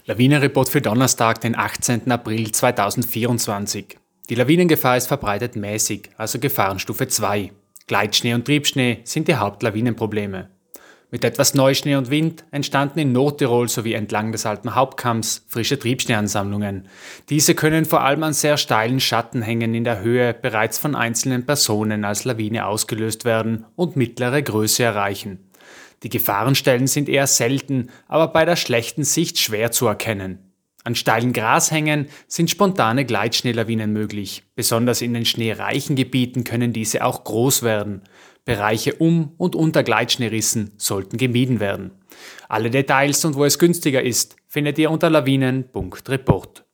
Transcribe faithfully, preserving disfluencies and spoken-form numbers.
Lawinenreport für Donnerstag, den achtzehnten April zweitausendvierundzwanzig. Die Lawinengefahr ist verbreitet mäßig, also Gefahrenstufe zwei. Gleitschnee und Triebschnee sind die Hauptlawinenprobleme. Mit etwas Neuschnee und Wind entstanden in Nordtirol sowie entlang des alten Hauptkamms frische Triebschneeansammlungen. Diese können vor allem an sehr steilen Schattenhängen in der Höhe bereits von einzelnen Personen als Lawine ausgelöst werden und mittlere Größe erreichen. Die Gefahrenstellen sind eher selten, aber bei der schlechten Sicht schwer zu erkennen. An steilen Grashängen sind spontane Gleitschneelawinen möglich. Besonders in den schneereichen Gebieten können diese auch groß werden. Bereiche um und unter Gleitschneerissen sollten gemieden werden. Alle Details und wo es günstiger ist, findet ihr unter lawinen punkt report.